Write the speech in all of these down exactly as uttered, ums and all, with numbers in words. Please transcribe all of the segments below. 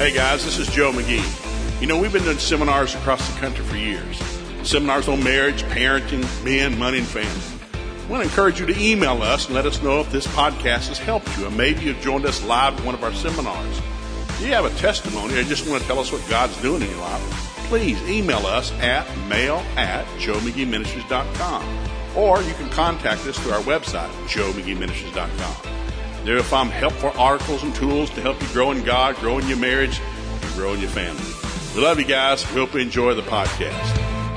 Hey guys, this is Joe McGee. You know, we've been doing seminars across the country for years. Seminars on marriage, parenting, men, money, and family. I want to encourage you to email us and let us know if this podcast has helped you, and maybe you've joined us live at one of our seminars. If you have a testimony or just want to tell us what God's doing in your life, please email us at mail at joe mcgee ministries dot com, or you can contact us through our website, joe mcgee ministries dot com. There you'll find helpful articles and tools to help you grow in God, grow in your marriage, and grow in your family. We love you guys. We hope you enjoy the podcast.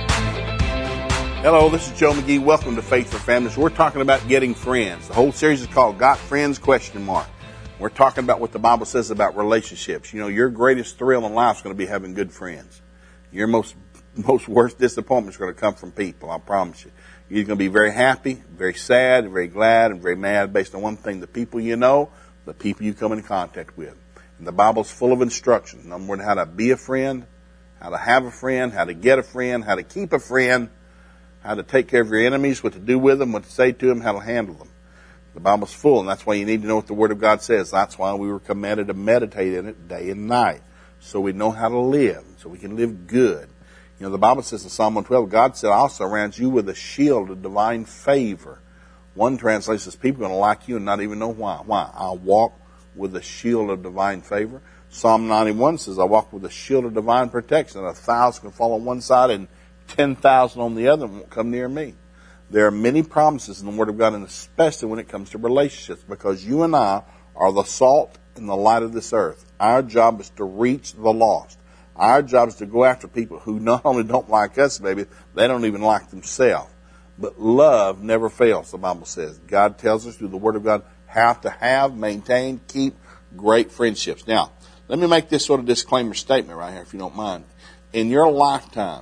Hello, this is Joe McGee. Welcome to Faith for Families. We're talking about getting friends. The whole series is called Got Friends? Question mark. We're talking about what the Bible says about relationships. You know, your greatest thrill in life is going to be having good friends. Your most most worst disappointment is going to come from people, I promise you. You're going to be very happy, very sad, very glad, and very mad based on one thing: the people you know, the people you come in contact with. And the Bible's full of instructions. Number one, how to be a friend, how to have a friend, how to get a friend, how to keep a friend, how to take care of your enemies, what to do with them, what to say to them, how to handle them. The Bible's full, and that's why you need to know what the Word of God says. That's why we were commanded to meditate in it day and night, so we know how to live, so we can live good. You know, the Bible says in Psalm one twelve, God said, I'll surround you with a shield of divine favor. One translation says, people are going to like you and not even know why. Why? I'll walk with a shield of divine favor. Psalm ninety-one says, I walk with a shield of divine protection. A thousand can fall on one side and ten thousand on the other and won't come near me. There are many promises in the Word of God, and especially when it comes to relationships, because you and I are the salt and the light of this earth. Our job is to reach the lost. Our job is to go after people who not only don't like us, maybe, they don't even like themselves. But love never fails, the Bible says. God tells us through the Word of God how to have, maintain, keep great friendships. Now, let me make this sort of disclaimer statement right here, if you don't mind. In your lifetime,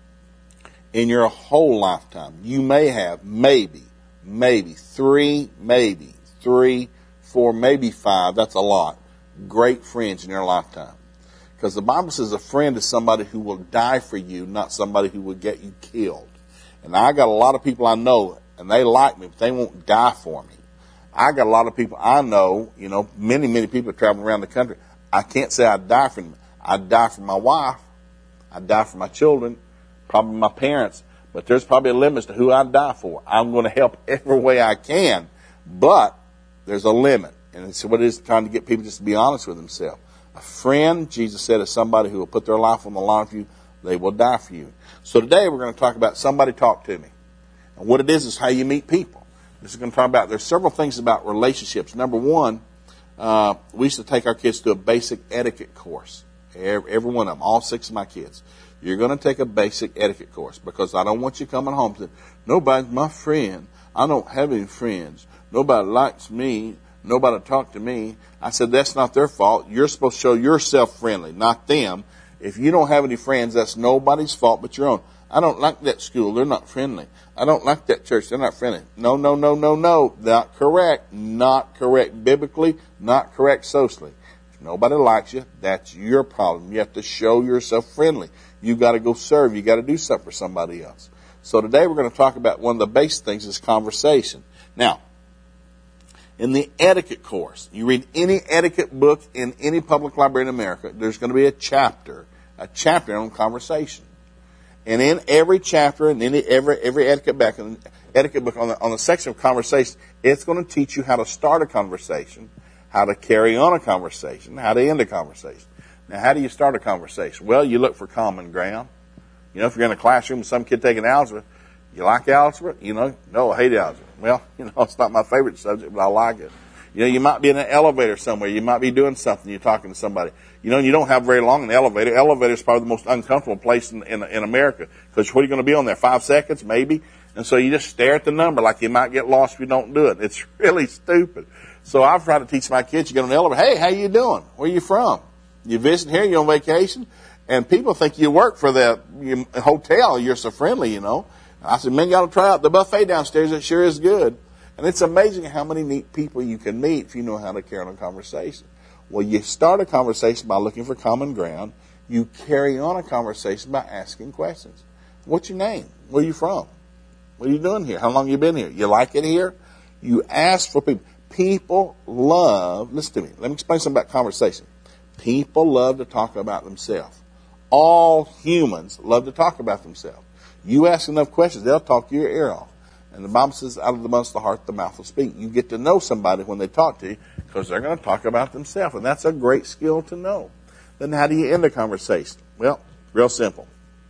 in your whole lifetime, you may have maybe, maybe, three, maybe, three, four, maybe five, that's a lot, great friends in your lifetime. Because the Bible says a friend is somebody who will die for you, not somebody who will get you killed. And I got a lot of people I know, and they like me, but they won't die for me. I got a lot of people I know, you know, many, many people traveling around the country. I can't say I'd die for them. I'd die for my wife. I'd die for my children, probably my parents. But there's probably a limit to who I'd die for. I'm going to help every way I can, but there's a limit. And it's what it is, trying to get people just to be honest with themselves. A friend, Jesus said, is somebody who will put their life on the line for you. They will die for you. So today we're going to talk about somebody talk to me. And what it is is how you meet people. This is going to talk about, there's several things about relationships. Number one, uh, we used to take our kids to a basic etiquette course. Every, every one of them, all six of my kids. You're going to take a basic etiquette course, because I don't want you coming home saying, nobody's my friend. I don't have any friends. Nobody likes me. Nobody talk to me. I said, that's not their fault. You're supposed to show yourself friendly, not them. If you don't have any friends, that's nobody's fault but your own. I don't like that school. They're not friendly. I don't like that church. They're not friendly. No, no, no, no, no. Not correct. Not correct biblically. Not correct socially. If nobody likes you, that's your problem. You have to show yourself friendly. You've got to go serve. You've got to do something for somebody else. So today we're going to talk about one of the basic things is conversation. Now, in the etiquette course, you read any etiquette book in any public library in America, there's going to be a chapter, a chapter on conversation. And in every chapter, and in every every etiquette book, etiquette book on the, on the section of conversation, it's going to teach you how to start a conversation, how to carry on a conversation, how to end a conversation. Now, how do you start a conversation? Well, you look for common ground. You know, if you're in a classroom with some kid taking algebra, you like algebra? You know, no, I hate algebra. Well, you know, it's not my favorite subject, but I like it. You know, you might be in an elevator somewhere. You might be doing something. You're talking to somebody. You know, you don't have very long in the elevator. Elevator is probably the most uncomfortable place in, in, in America, because what are you going to be on there? Five seconds, maybe? And so you just stare at the number like you might get lost if you don't do it. It's really stupid. So I've tried to teach my kids, you get on the elevator, hey, how you doing? Where you from? You visiting here? You on vacation? And people think you work for the you, hotel. You're so friendly, you know. I said, man, you ought to try out the buffet downstairs. It sure is good. And it's amazing how many neat people you can meet if you know how to carry on a conversation. Well, you start a conversation by looking for common ground. You carry on a conversation by asking questions. What's your name? Where are you from? What are you doing here? How long have you been here? You like it here? You ask for people. People love, listen to me, let me explain something about conversation. People love to talk about themselves. All humans love to talk about themselves. You ask enough questions, they'll talk your ear off. And the Bible says, out of the abundance of the heart, the mouth will speak. You get to know somebody when they talk to you because they're going to talk about themselves. And that's a great skill to know. Then how do you end a conversation? Well, real simple.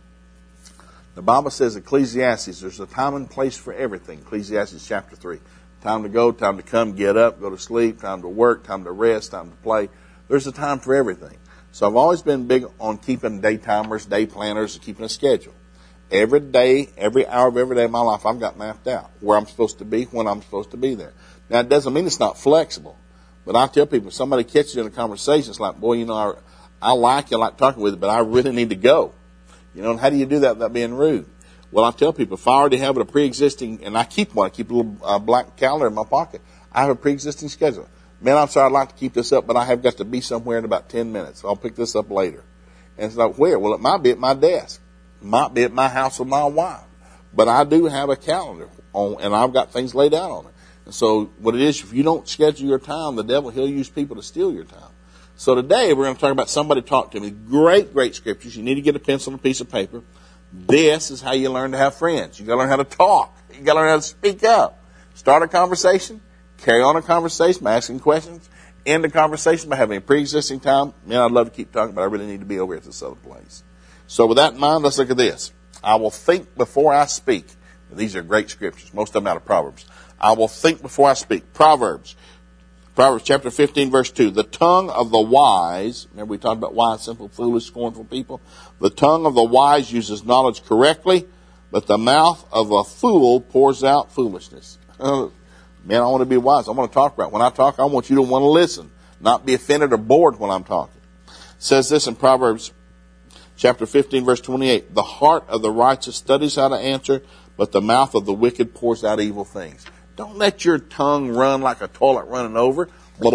The Bible says, Ecclesiastes, there's a time and place for everything. Ecclesiastes chapter three. Time to go, time to come, get up, go to sleep, time to work, time to rest, time to play. There's a time for everything. So I've always been big on keeping day timers, day planners, and keeping a schedule. Every day, every hour of every day of my life, I've got mapped out where I'm supposed to be, when I'm supposed to be there. Now, it doesn't mean it's not flexible. But I tell people, if somebody catches you in a conversation, it's like, boy, you know, I, I like you, I like talking with you, but I really need to go. You know, and how do you do that without being rude? Well, I tell people, if I already have a pre-existing, and I keep one, I keep a little uh, black calendar in my pocket, I have a pre-existing schedule. Man, I'm sorry, I'd like to keep this up, but I have got to be somewhere in about ten minutes. I'll pick this up later. And it's like, where? Well, it might be at my desk. It might be at my house with my wife. But I do have a calendar, on, and I've got things laid out on it. And so what it is, if you don't schedule your time, the devil, he'll use people to steal your time. So today we're going to talk about somebody talk to me. Great, great scriptures. You need to get a pencil and a piece of paper. This is how you learn to have friends. You got to learn how to talk. You got to learn how to speak up. Start a conversation. Carry on a conversation by asking questions. End the conversation by having a pre-existing time. Man, I'd love to keep talking, but I really need to be over at this other place. So with that in mind, let's look at this. I will think before I speak. These are great scriptures. Most of them out of Proverbs. I will think before I speak. Proverbs. Proverbs chapter fifteen, verse two. The tongue of the wise, remember we talked about wise, simple, foolish, scornful people. The tongue of the wise uses knowledge correctly, but the mouth of a fool pours out foolishness. Man, I want to be wise. I want to talk right. When I talk, I want you to want to listen, not be offended or bored when I'm talking. It says this in Proverbs chapter fifteen, verse twenty-eight. The heart of the righteous studies how to answer, but the mouth of the wicked pours out evil things. Don't let your tongue run like a toilet running over. Put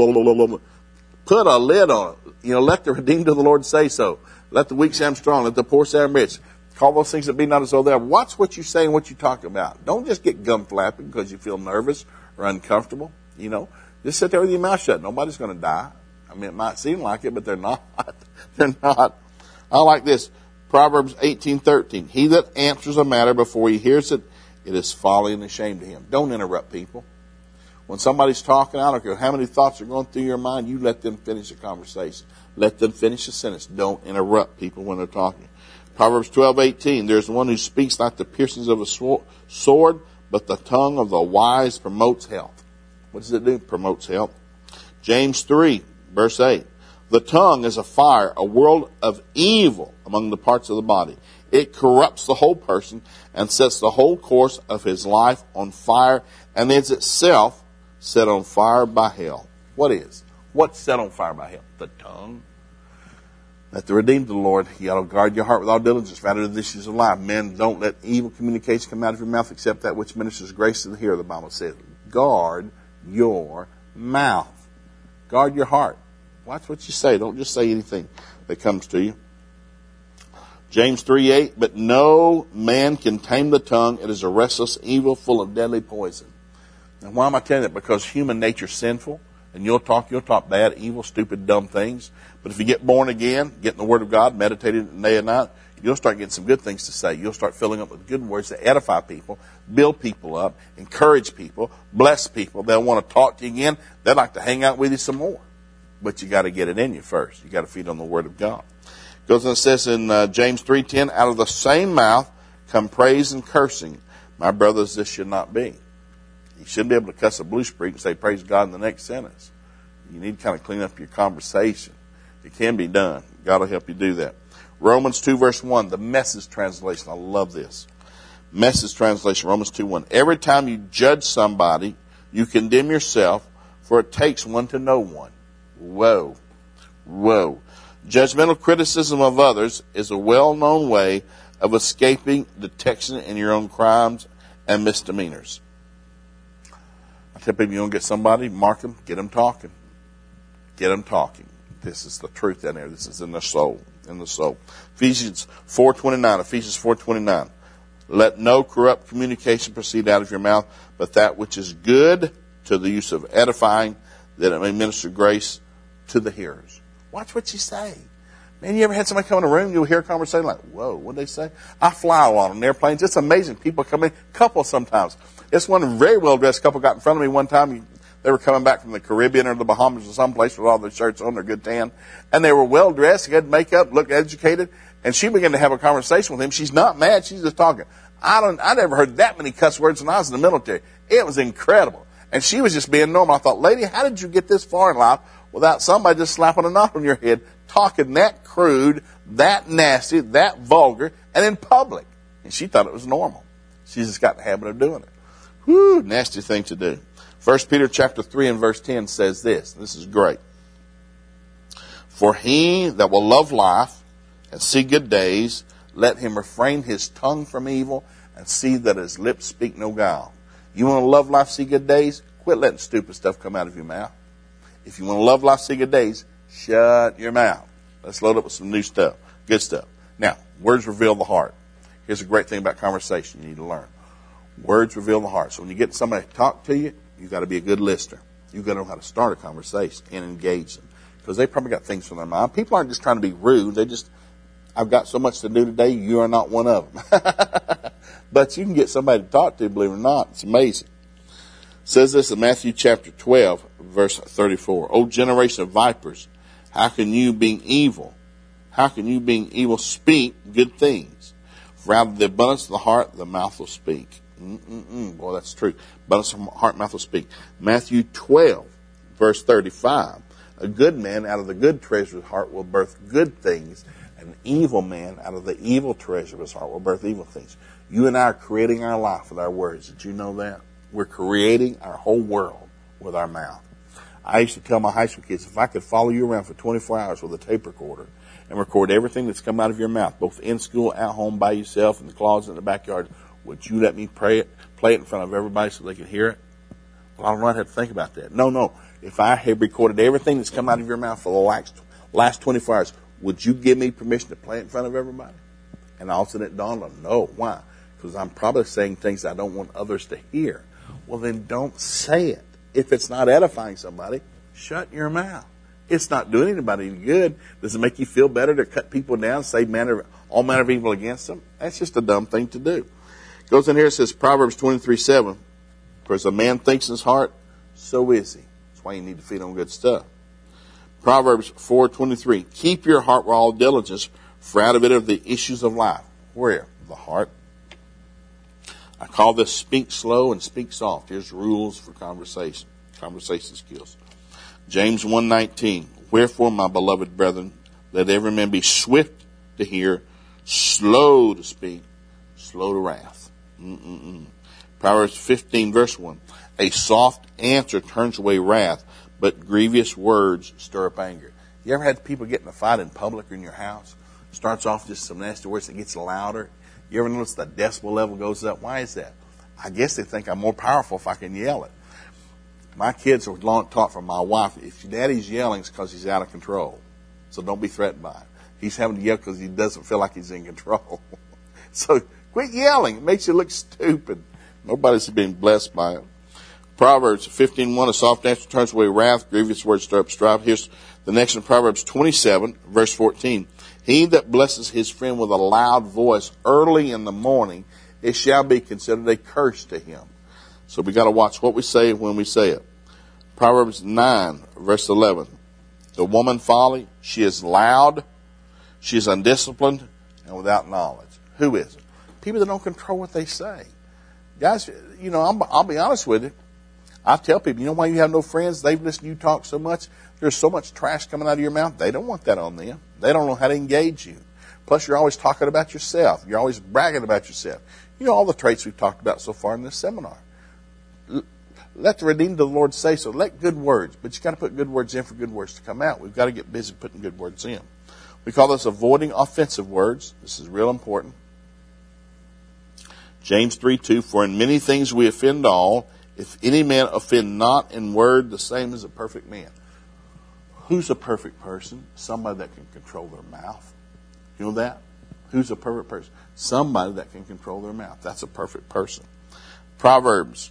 a lid on it. You know, let the redeemed of the Lord say so. Let the weak say I'm strong. Let the poor say I'm rich. Call those things that be not as though they are. Watch what you say and what you talk about. Don't just get gum flapping because you feel nervous or uncomfortable. You know, just sit there with your mouth shut. Nobody's going to die. I mean, it might seem like it, but they're not. They're not. I like this. Proverbs eighteen thirteen. He that answers a matter before he hears it, it is folly and shame to him. Don't interrupt people. When somebody's talking, I don't care how many thoughts are going through your mind, you let them finish the conversation. Let them finish the sentence. Don't interrupt people when they're talking. Proverbs twelve eighteen. There's one who speaks like the piercings of a sword, but the tongue of the wise promotes health. What does it do? Promotes health. James three, verse eight. The tongue is a fire, a world of evil among the parts of the body. It corrupts the whole person and sets the whole course of his life on fire and is itself set on fire by hell. What is? What's set on fire by hell? The tongue. Let the redeemed of the Lord, you got to guard your heart with all diligence, rather than the issues of life. Men, don't let evil communication come out of your mouth except that which ministers grace to the hearer, the Bible says. Guard your mouth. Guard your heart. Watch what you say. Don't just say anything that comes to you. James three eight, but no man can tame the tongue. It is a restless evil full of deadly poison. And why am I telling you that? Because human nature's sinful. And you'll talk, you'll talk bad, evil, stupid, dumb things. But if you get born again, get in the Word of God, meditate it day and night, you'll start getting some good things to say. You'll start filling up with good words to edify people, build people up, encourage people, bless people. They'll want to talk to you again. They'd like to hang out with you some more. But you got to get it in you first. You got to feed on the Word of God. It goes and says in uh, James three ten, out of the same mouth come praise and cursing. My brothers, this should not be. You shouldn't be able to cuss a blue streak and say praise God in the next sentence. You need to kind of clean up your conversation. It can be done. God will help you do that. Romans two verse one, the Message translation. I love this. Message translation, Romans two one. Every time you judge somebody, you condemn yourself, for it takes one to know one. Whoa. Whoa. Judgmental criticism of others is a well-known way of escaping detection in your own crimes and misdemeanors. I tell people, you don't get somebody, mark them, get them talking. Get them talking. This is the truth down there. This is in the soul. In the soul. Ephesians four twenty-nine. Ephesians four twenty-nine. Let no corrupt communication proceed out of your mouth, but that which is good to the use of edifying, that it may minister grace to the hearers. Watch what you say. Man, you ever had somebody come in a room, you'll hear a conversation like, whoa, what'd they say? I fly a lot on airplanes. It's amazing. People come in, couples sometimes. It's one very well-dressed couple got in front of me one time. They were coming back from the Caribbean or the Bahamas or someplace with all their shirts on, their good tan. And they were well-dressed, good makeup, looked educated. And she began to have a conversation with him. She's not mad. She's just talking. I don't, I never heard that many cuss words when I was in the military. It was incredible. And she was just being normal. I thought, lady, how did you get this far in life without somebody just slapping a knot on your head, talking that crude, that nasty, that vulgar, and in public? And she thought it was normal. She's just got in the habit of doing it. Whew, nasty thing to do. First Peter chapter three and verse ten says this. This is great. For he that will love life and see good days, let him refrain his tongue from evil and see that his lips speak no guile. You want to love life, see good days? Quit letting stupid stuff come out of your mouth. If you want to love life, see good days, shut your mouth. Let's load up with some new stuff, good stuff. Now, words reveal the heart. Here's a great thing about conversation you need to learn. Words reveal the heart. So when you get somebody to talk to you, you've got to be a good listener. You've got to know how to start a conversation and engage them. Because they probably got things on their mind. People aren't just trying to be rude. They just, I've got so much to do today, you are not one of them. But you can get somebody to talk to, believe it or not. It's amazing. It says this in Matthew chapter twelve, verse thirty-four. O generation of vipers, how can you being evil, how can you being evil speak good things? For out of the abundance of the heart, the mouth will speak. Mm-mm-mm. Boy, that's true. Abundance of the heart, mouth will speak. Matthew twelve, verse thirty-five. A good man out of the good treasure of his heart will birth good things. An evil man out of the evil treasure of his heart will birth evil things. You and I are creating our life with our words. Did you know that? We're creating our whole world with our mouth. I used to tell my high school kids, if I could follow you around for twenty-four hours with a tape recorder and record everything that's come out of your mouth, both in school, at home, by yourself, in the closet, in the backyard, would you let me pray it, play it in front of everybody so they could hear it? Well, I don't know how to think about that. No, no. If I had recorded everything that's come out of your mouth for the last, last twenty-four hours, would you give me permission to play it in front of everybody? And all of a sudden it dawned on them, no. Why? Because I'm probably saying things I don't want others to hear. Well, then don't say it. If it's not edifying somebody, shut your mouth. It's not doing anybody any good. Does it make you feel better to cut people down, say manner, all manner of evil against them? That's just a dumb thing to do. It goes in here, it says Proverbs twenty-three seven. For as a man thinks in his heart, so is he. That's why you need to feed on good stuff. Proverbs four twenty-three. Keep your heart with all diligence, for out of it are the issues of life. Where? The heart. I call this speak slow and speak soft. Here's rules for conversation, conversation skills. James one nineteen. Wherefore, my beloved brethren, let every man be swift to hear, slow to speak, slow to wrath. Mm-mm-mm. Proverbs fifteen verse one. A soft answer turns away wrath, but grievous words stir up anger. You ever had people get in a fight in public or in your house? Starts off just some nasty words, it gets louder. You ever notice the decibel level goes up? Why is that? I guess they think I'm more powerful if I can yell it. My kids are taught from my wife, if your daddy's yelling, it's because he's out of control. So don't be threatened by it. He's having to yell because he doesn't feel like he's in control. So quit yelling. It makes you look stupid. Nobody's being blessed by it. Proverbs fifteen one, a soft answer turns away wrath, grievous words stir up strife. Here's the next one, Proverbs twenty-seven, verse fourteen. He that blesses his friend with a loud voice early in the morning, it shall be considered a curse to him. So we got to watch what we say when we say it. Proverbs nine, verse eleven. The woman folly, she is loud, she is undisciplined, and without knowledge. Who is it? People that don't control what they say. Guys, you know, I'm, I'll be honest with you. I tell people, you know why you have no friends? They've listened to you talk so much. There's so much trash coming out of your mouth. They don't want that on them. They don't know how to engage you. Plus, you're always talking about yourself. You're always bragging about yourself. You know all the traits we've talked about so far in this seminar. Let the redeemed of the Lord say so. Let good words, but you got to put good words in for good words to come out. We've got to get busy putting good words in. We call this avoiding offensive words. This is real important. James three two, for in many things we offend all. If any man offend not in word, the same as a perfect man. Who's a perfect person? Somebody that can control their mouth. You know that? Who's a perfect person? Somebody that can control their mouth. That's a perfect person. Proverbs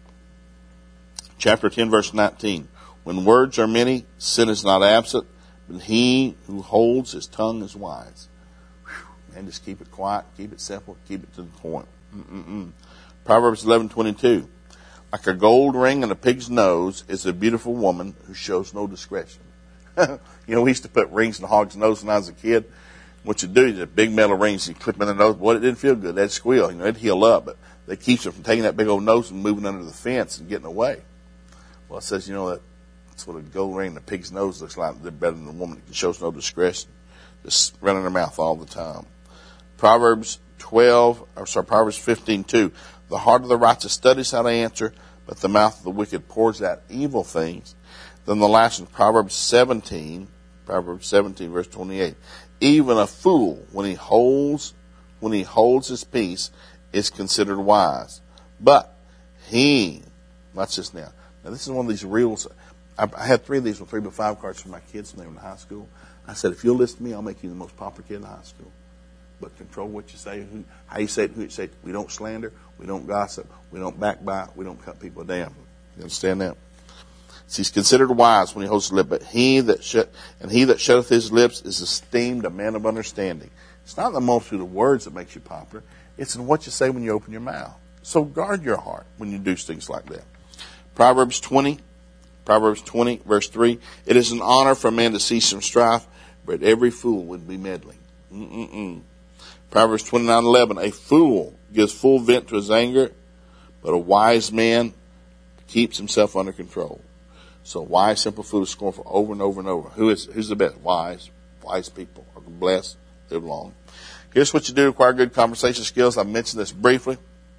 chapter ten, verse nineteen. When words are many, sin is not absent, but he who holds his tongue is wise. Whew. And just keep it quiet, keep it simple, keep it to the point. Mm-mm-mm. Proverbs eleven twenty-two. Like a gold ring in a pig's nose is a beautiful woman who shows no discretion. You know, we used to put rings in the hog's nose when I was a kid. What you do is a big metal rings, you clip them in the nose. Boy, it didn't feel good. They'd squeal. You know, it'd heal up, but that keeps them from taking that big old nose and moving under the fence and getting away. Well, it says, you know, that that's what a gold ring in a pig's nose looks like. They're better than a woman that shows no discretion, just running her mouth all the time. Proverbs twelve, or sorry, Proverbs fifteen two. The heart of the righteous studies how to answer, but the mouth of the wicked pours out evil things. Then the last one, Proverbs seventeen, Proverbs seventeen, verse twenty-eight. Even a fool, when he holds, when he holds his peace, is considered wise. But he, watch this now. Now this is one of these reels. I, I had three of these with three by five cards for my kids when they were in high school. I said, if you'll listen to me, I'll make you the most popular kid in high school. But control what you say, who, how you say it, who you say it. We don't slander, we don't gossip, we don't backbite, we don't cut people down. You understand that? So he's considered wise when he holds his lip, but he that shut and he that shutteth his lips is esteemed a man of understanding. It's not the multitude of words that makes you popular. It's in what you say when you open your mouth. So guard your heart when you do things like that. Proverbs twenty, Proverbs twenty, verse three. It is an honor for a man to cease from strife, but every fool would be meddling. Mm-mm-mm. Proverbs twenty-nine eleven. A fool gives full vent to his anger, but a wise man keeps himself under control. So wise, simple, foolish, scornful, over and over and over. Who is who's the best? Wise. Wise people are blessed, live long. Here's what you do to acquire good conversation skills. I mentioned this briefly.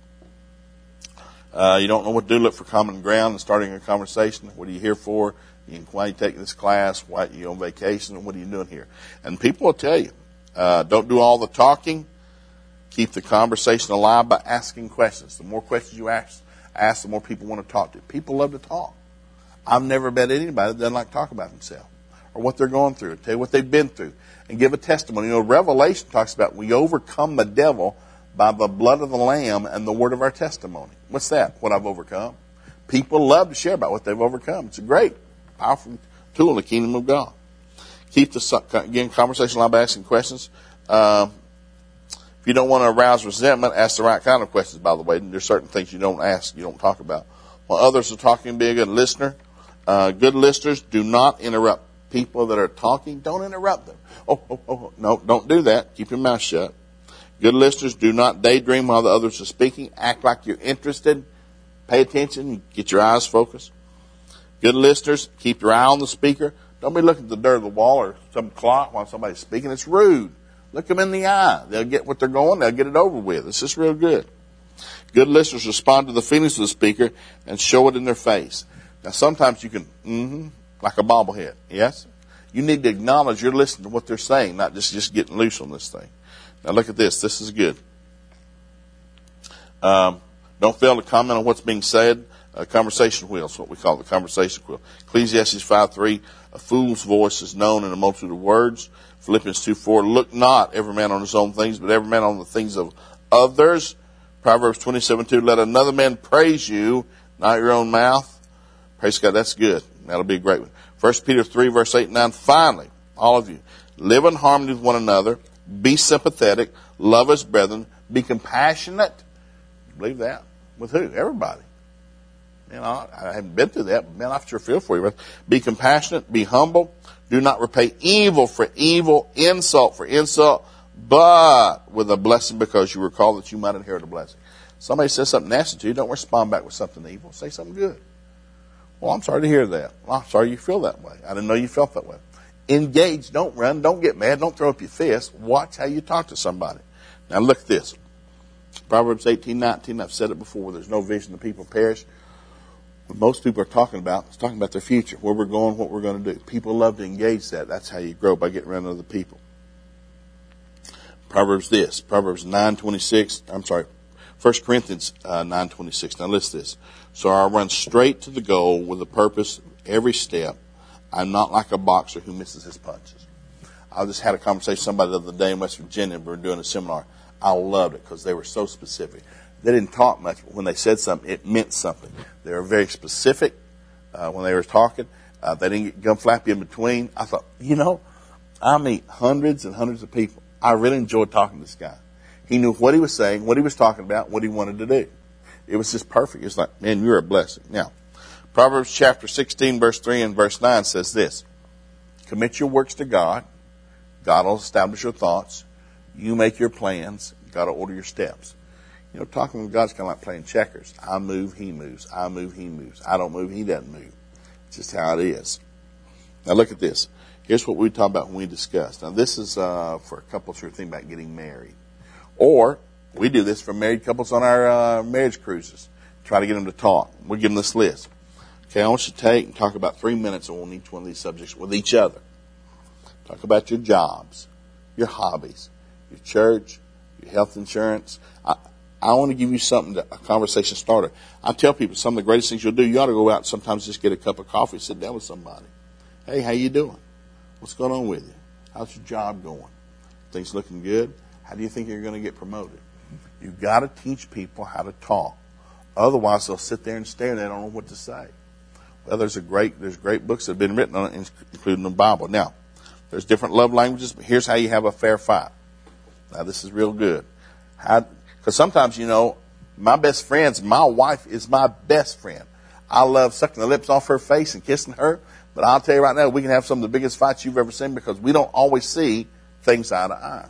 Uh, you don't know what to do, look for common ground and starting a conversation. What are you here for? You, why are you taking this class? Why are you on vacation? What are you doing here? And people will tell you. Uh, don't do all the talking. Keep the conversation alive by asking questions. The more questions you ask, ask, the more people want to talk to. People love to talk. I've never met anybody that doesn't like to talk about themselves or what they're going through, tell you what they've been through, and give a testimony. You know, Revelation talks about we overcome the devil by the blood of the Lamb and the word of our testimony. What's that? What I've overcome. People love to share about what they've overcome. It's a great, powerful tool in the kingdom of God. Keep the, again, conversation alive by asking questions. Um, if you don't want to arouse resentment, ask the right kind of questions, by the way. There's certain things you don't ask, you don't talk about. While others are talking, be a good listener. Uh, good listeners do not interrupt people that are talking. Don't interrupt them. Oh, oh, oh, no, don't do that. Keep your mouth shut. Good listeners do not daydream while the others are speaking. Act like you're interested. Pay attention. Get your eyes focused. Good listeners, keep your eye on the speaker. Don't be looking at the dirt of the wall or some clock while somebody's speaking. It's rude. Look them in the eye. They'll get what they're going. They'll get it over with. It's just real good. Good listeners respond to the feelings of the speaker and show it in their face. Now, sometimes you can, mm-hmm, like a bobblehead, yes? You need to acknowledge you're listening to what they're saying, not just, just getting loose on this thing. Now, look at this. This is good. Um, don't fail to comment on what's being said. A conversation wheel is what we call it, the conversation wheel. Ecclesiastes five three, a fool's voice is known in a multitude of words. Philippians two four, look not every man on his own things, but every man on the things of others. Proverbs twenty-seven two, let another man praise you, not your own mouth. Praise God, that's good. That'll be a great one. First Peter three, verse eight and nine, finally, all of you, live in harmony with one another, be sympathetic, love as brethren, be compassionate. You believe that? With who? Everybody. You know, I haven't been through that, but man, I sure feel for you. Be compassionate, be humble, do not repay evil for evil, insult for insult, but with a blessing because you were called that you might inherit a blessing. Somebody says something nasty to you, don't respond back with something evil. Say something good. Well, I'm sorry to hear that. Well, I'm sorry you feel that way. I didn't know you felt that way. Engage. Don't run. Don't get mad. Don't throw up your fist. Watch how you talk to somebody. Now look at this. Proverbs eighteen nineteen, I've said it before, there's no vision, the people perish. What most people are talking about is talking about their future, where we're going, what we're going to do. People love to engage that. That's how you grow, by getting around other people. Proverbs this, Proverbs nine twenty-six, I'm sorry, First Corinthians uh, nine twenty-six. Now listen to this. So I run straight to the goal with a purpose every step. I'm not like a boxer who misses his punches. I just had a conversation with somebody the other day in West Virginia. We were doing a seminar. I loved it because they were so specific. They didn't talk much, but when they said something, it meant something. They were very specific uh, when they were talking. Uh, they didn't get gum flappy in between. I thought, you know, I meet hundreds and hundreds of people. I really enjoyed talking to this guy. He knew what he was saying, what he was talking about, what he wanted to do. It was just perfect. It's like, man, you're a blessing. Now, Proverbs chapter sixteen, verse three and verse nine says this. Commit your works to God. God will establish your thoughts. You make your plans. God will order your steps. You know, talking with God's kind of like playing checkers. I move, he moves. I move, he moves. I don't move, he doesn't move. It's just how it is. Now look at this. Here's what we talked about when we discussed. Now this is uh, for couples who are thinking about getting married. Or we do this for married couples on our uh, marriage cruises. Try to get them to talk. We'll give them this list. Okay, I want you to take and talk about three minutes on each one of these subjects with each other. Talk about your jobs, your hobbies, your church, your health insurance. I, I want to give you something, to, a conversation starter. I tell people some of the greatest things you'll do, you ought to go out and sometimes just get a cup of coffee, sit down with somebody. Hey, how you doing? What's going on with you? How's your job going? Things looking good? How do you think you're going to get promoted? You've got to teach people how to talk. Otherwise, they'll sit there and stare and they don't know what to say. Well, there's a great, there's great books that have been written on it, including the Bible. Now, there's different love languages, but here's how you have a fair fight. Now, this is real good. Because sometimes, you know, my best friends, my wife is my best friend. I love sucking the lips off her face and kissing her. But I'll tell you right now, we can have some of the biggest fights you've ever seen because we don't always see things eye to eye.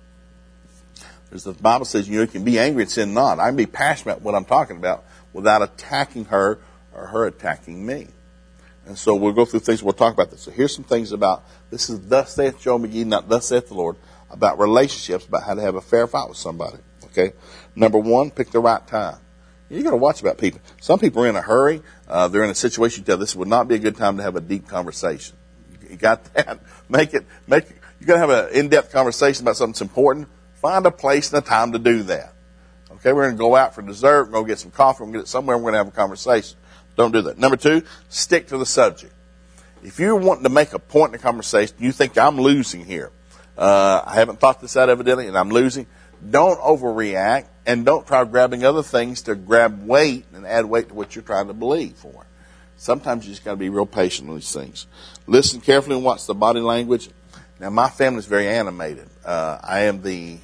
There's the Bible says, you know, you can be angry and sin not. I can be passionate about what I'm talking about without attacking her or her attacking me. And so we'll go through things, we'll talk about this. So here's some things about, this is thus saith Joe McGee, not thus saith the Lord, about relationships, about how to have a fair fight with somebody. Okay? Number one, pick the right time. You got to watch about people. Some people are in a hurry. Uh, they're in a situation. You tell this would not be a good time to have a deep conversation. You got that? Make it, make it, you got to have an in-depth conversation about something that's important. Find a place and a time to do that. Okay, we're going to go out for dessert. We're going to get some coffee. We're going to get it somewhere. We're going to have a conversation. Don't do that. Number two, stick to the subject. If you're wanting to make a point in the conversation, you think I'm losing here. Uh, I haven't thought this out evidently and I'm losing. Don't overreact and don't try grabbing other things to grab weight and add weight to what you're trying to believe for. Sometimes you just got to be real patient with these things. Listen carefully and watch the body language. Now, my family is very animated. Uh, I am the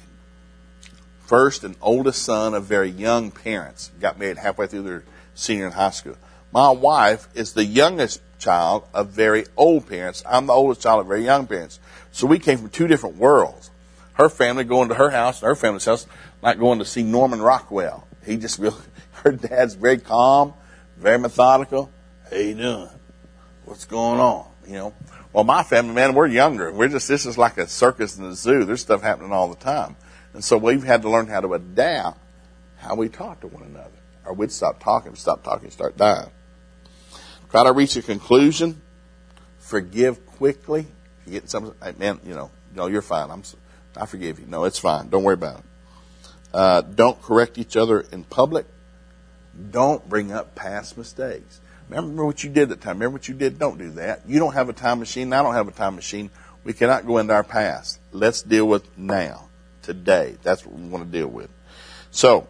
first and oldest son of very young parents. Got married halfway through their senior in high school. My wife is the youngest child of very old parents. I'm the oldest child of very young parents. So we came from two different worlds. Her family going to her house and her family's house, like going to see Norman Rockwell. He just really, her dad's very calm, very methodical. How you doing? What's going on? You know. Well, my family, man, we're younger. We're just, this is like a circus in the zoo. There's stuff happening all the time. And so we've had to learn how to adapt how we talk to one another. Or we'd stop talking, stop talking, start dying. Try to reach a conclusion. Forgive quickly. If you get something, hey, man, you know, no, you're fine. I'm, I forgive you. No, it's fine. Don't worry about it. Uh, don't correct each other in public. Don't bring up past mistakes. Remember what you did that time. Remember what you did. Don't do that. You don't have a time machine. I don't have a time machine. We cannot go into our past. Let's deal with now, today. That's what we want to deal with. So,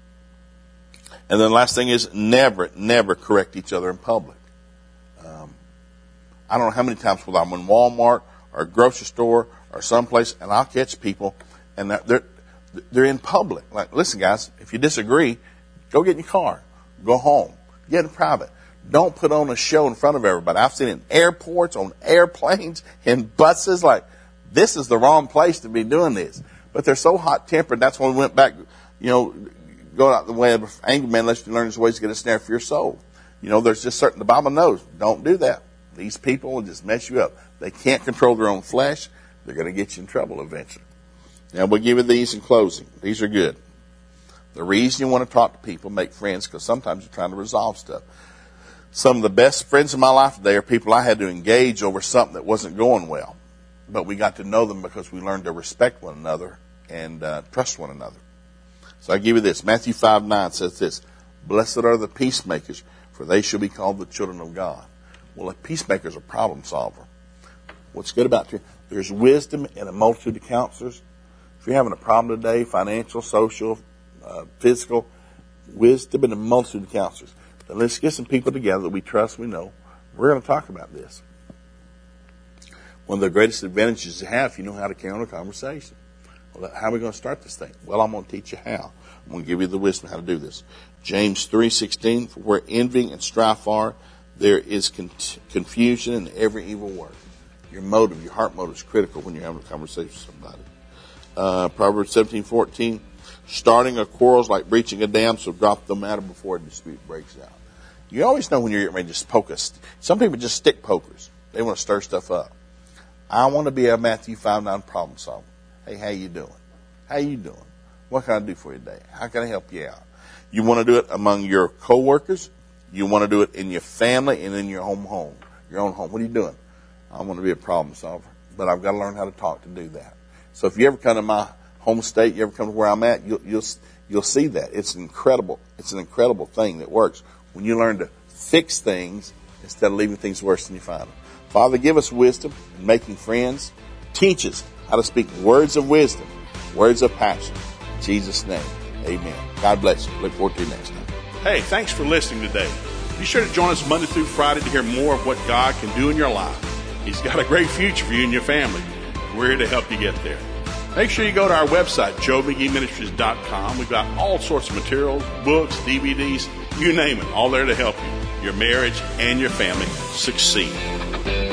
and then the last thing is never, never correct each other in public. Um, I don't know how many times when I'm in Walmart or a grocery store or someplace, and I'll catch people, and they're they're in public. Like, listen, guys, if you disagree, go get in your car, go home, get in private. Don't put on a show in front of everybody. I've seen it in airports, on airplanes, in buses. Like, this is the wrong place to be doing this. But they're so hot-tempered. That's when we went back, you know, go out the way of an angry man unless you learn his ways to get a snare for your soul. You know, there's just certain, the Bible knows, don't do that. These people will just mess you up. They can't control their own flesh. They're going to get you in trouble eventually. Now, we'll give you these in closing. These are good. The reason you want to talk to people, make friends, because sometimes you're trying to resolve stuff. Some of the best friends in my life today are people I had to engage over something that wasn't going well. But we got to know them because we learned to respect one another and uh, trust one another. So I give you this. Matthew five nine says this, blessed are the peacemakers, for they shall be called the children of God. Well, a peacemaker is a problem solver. What's good about you, there's wisdom in a multitude of counselors. If you're having a problem today, financial, social, uh, physical, wisdom in a multitude of counselors. Then let's get some people together that we trust, we know. We're going to talk about this. One of the greatest advantages you have, if you know how to carry on a conversation. Well, how are we going to start this thing? Well, I'm going to teach you how. I'm going to give you the wisdom how to do this. James three sixteen, for where envy and strife are, there is con- confusion in every evil work. Your motive, your heart motive is critical when you're having a conversation with somebody. Uh, Proverbs seventeen fourteen, starting a quarrel is like breaching a dam, so drop the matter before a dispute breaks out. You always know when you're getting ready to just poke us. Some people just stick pokers. They want to stir stuff up. I want to be a Matthew five nine problem solver. Hey, how you doing? How you doing? What can I do for you today? How can I help you out? You want to do it among your coworkers. You want to do it in your family and in your home home, your own home. What are you doing? I want to be a problem solver, but I've got to learn how to talk to do that. So if you ever come to my home state, you ever come to where I'm at, you'll you'll you'll see that it's incredible. It's an incredible thing that works when you learn to fix things instead of leaving things worse than you find them. Father, give us wisdom in making friends. Teach us how to speak words of wisdom, words of passion. In Jesus' name, amen. God bless you. Look forward to you next time. Hey, thanks for listening today. Be sure to join us Monday through Friday to hear more of what God can do in your life. He's got a great future for you and your family. We're here to help you get there. Make sure you go to our website, joe mcgee ministries dot com. We've got all sorts of materials, books, D V Ds, you name it, all there to help you, your marriage, and your family succeed.